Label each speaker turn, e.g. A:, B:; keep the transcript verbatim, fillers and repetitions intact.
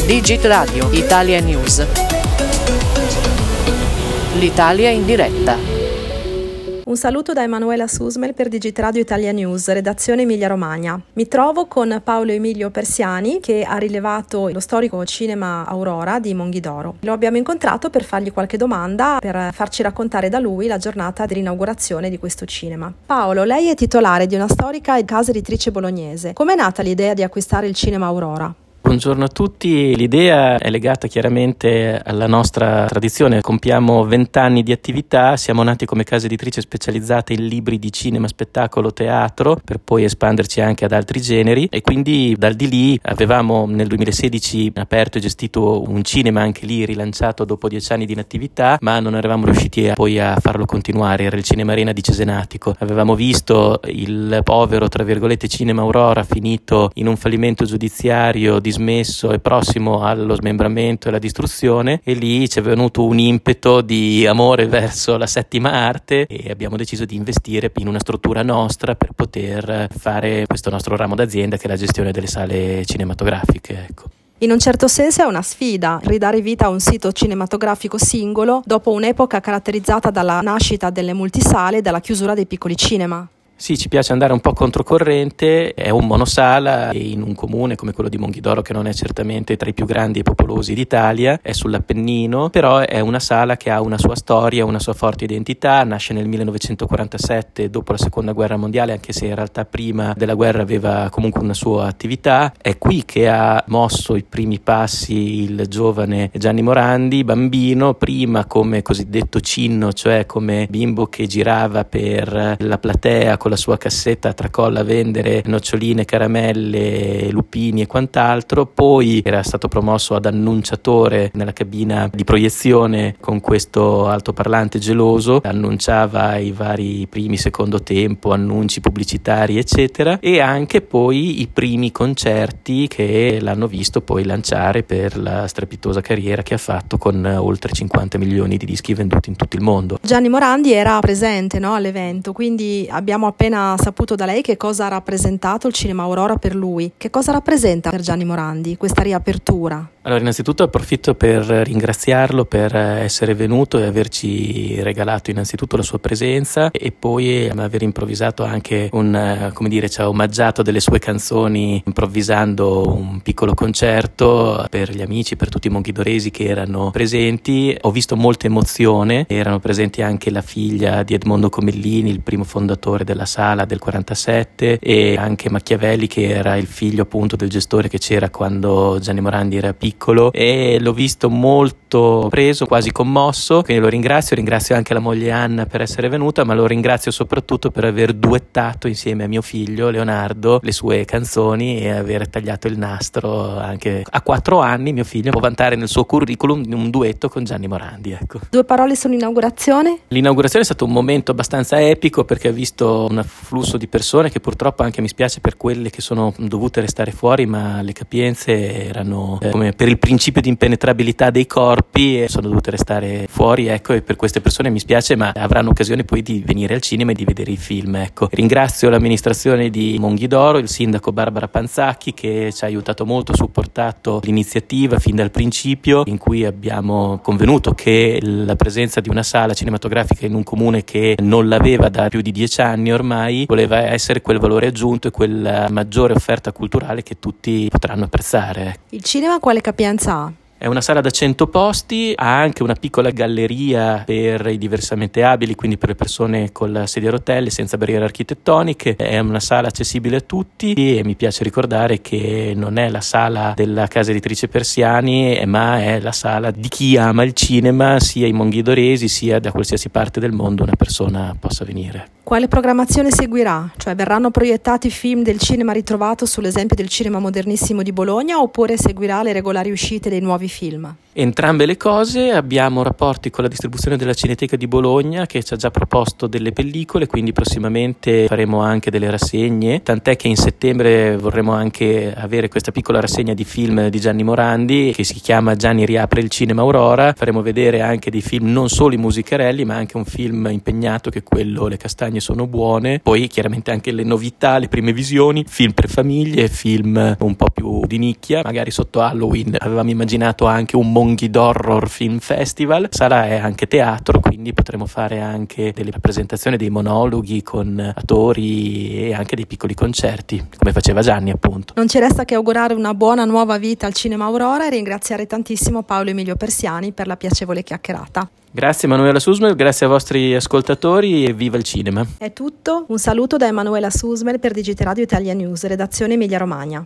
A: Digit Radio, Italia News. L'Italia in diretta.
B: Un saluto da Emanuela Susmel per Digit Radio Italia News, redazione Emilia Romagna. Mi trovo con Paolo Emilio Persiani, che ha rilevato lo storico cinema Aurora di Monghidoro. Lo abbiamo incontrato per fargli qualche domanda, per farci raccontare da lui la giornata dell'inaugurazione di questo cinema. Paolo, lei è titolare di una storica casa editrice bolognese. Com'è nata l'idea di acquistare il cinema Aurora?
C: Buongiorno a tutti, l'idea è legata chiaramente alla nostra tradizione, compiamo vent'anni di attività, siamo nati come casa editrice specializzata in libri di cinema, spettacolo, teatro, per poi espanderci anche ad altri generi e quindi dal di lì avevamo nel duemilasedici aperto e gestito un cinema anche lì rilanciato dopo dieci anni di inattività, ma non eravamo riusciti a, poi a farlo continuare, era il Cinema Arena di Cesenatico. Avevamo visto il povero, tra virgolette, cinema Aurora finito in un fallimento giudiziario di smesso e prossimo allo smembramento e alla distruzione, e lì ci è venuto un impeto di amore verso la settima arte e abbiamo deciso di investire in una struttura nostra per poter fare questo nostro ramo d'azienda che è la gestione delle sale cinematografiche, ecco.
B: In un certo senso è una sfida ridare vita a un sito cinematografico singolo dopo un'epoca caratterizzata dalla nascita delle multisale e dalla chiusura dei piccoli cinema.
C: Sì, ci piace andare un po' controcorrente, è un monosala in un comune come quello di Monghidoro, che non è certamente tra i più grandi e popolosi d'Italia, è sull'Appennino, però è una sala che ha una sua storia, una sua forte identità, nasce nel millenovecentoquarantasette dopo la seconda guerra mondiale, anche se in realtà prima della guerra aveva comunque una sua attività. È qui che ha mosso i primi passi il giovane Gianni Morandi, bambino, prima come cosiddetto cinno, cioè come bimbo che girava per la platea con la sua cassetta a tracolla a vendere noccioline, caramelle, lupini e quant'altro, poi era stato promosso ad annunciatore nella cabina di proiezione con questo altoparlante geloso, annunciava i vari primi secondo tempo, annunci pubblicitari eccetera, e anche poi i primi concerti che l'hanno visto poi lanciare per la strepitosa carriera che ha fatto con oltre cinquanta milioni di dischi venduti in tutto il mondo.
B: Gianni Morandi era presente, no, all'evento, quindi abbiamo appena saputo da lei che cosa ha rappresentato il cinema Aurora per lui. Che cosa rappresenta per Gianni Morandi questa riapertura?
C: Allora, innanzitutto approfitto per ringraziarlo per essere venuto e averci regalato innanzitutto la sua presenza e poi aver improvvisato anche un, come dire, ci ha omaggiato delle sue canzoni improvvisando un piccolo concerto per gli amici, per tutti i monghidoresi che erano presenti. Ho visto molta emozione, erano presenti anche la figlia di Edmondo Comellini, il primo fondatore della sala del quarantasette, e anche Machiavelli, che era il figlio appunto del gestore che c'era quando Gianni Morandi era piccolo, e l'ho visto molto preso, quasi commosso, quindi lo ringrazio, ringrazio anche la moglie Anna per essere venuta, ma lo ringrazio soprattutto per aver duettato insieme a mio figlio Leonardo le sue canzoni e aver tagliato il nastro. Anche a quattro anni mio figlio può vantare nel suo curriculum un duetto con Gianni Morandi, ecco.
B: Due parole sull'inaugurazione?
C: L'inaugurazione è stato un momento abbastanza epico perché ha visto un afflusso di persone che purtroppo anche mi spiace per quelle che sono dovute restare fuori, ma le capienze erano eh, come per il principio di impenetrabilità dei corpi e sono dovute restare fuori, ecco, e per queste persone mi spiace, ma avranno occasione poi di venire al cinema e di vedere i film, ecco. Ringrazio l'amministrazione di Monghidoro, il sindaco Barbara Panzacchi, che ci ha aiutato molto, supportato l'iniziativa fin dal principio, in cui abbiamo convenuto che la presenza di una sala cinematografica in un comune che non l'aveva da più di dieci anni ormai voleva essere quel valore aggiunto e quella maggiore offerta culturale che tutti potranno apprezzare.
B: Il cinema quale capienza ha?
C: È una sala da cento posti, ha anche una piccola galleria per i diversamente abili, quindi per le persone con la sedia a rotelle senza barriere architettoniche. È una sala accessibile a tutti e mi piace ricordare che non è la sala della casa editrice Persiani, ma è la sala di chi ama il cinema, sia i monghidoresi sia da qualsiasi parte del mondo una persona possa venire.
B: Quale programmazione seguirà? Cioè verranno proiettati film del cinema ritrovato sull'esempio del cinema modernissimo di Bologna oppure seguirà le regolari uscite dei nuovi film?
C: entrambe le cose. Abbiamo rapporti con la distribuzione della Cineteca di Bologna, che ci ha già proposto delle pellicole, quindi prossimamente faremo anche delle rassegne, tant'è che in settembre vorremmo anche avere questa piccola rassegna di film di Gianni Morandi che si chiama Gianni riapre il cinema Aurora. Faremo vedere anche dei film, non solo i musicarelli, ma anche un film impegnato che è quello Le castagne sono buone, poi chiaramente anche le novità, le prime visioni, film per famiglie, film un po' più di nicchia. Magari sotto Halloween avevamo immaginato anche un Monkey Horror Film Festival. Sala è anche teatro, quindi potremo fare anche delle rappresentazioni, dei monologhi con attori e anche dei piccoli concerti, come faceva Gianni appunto.
B: Non ci resta che augurare una buona nuova vita al Cinema Aurora e ringraziare tantissimo Paolo Emilio Persiani per la piacevole chiacchierata.
C: Grazie Emanuela Susmel, grazie ai vostri ascoltatori e viva il cinema.
B: È tutto, un saluto da Emanuela Susmel per Digitaradio Italia News, redazione Emilia Romagna.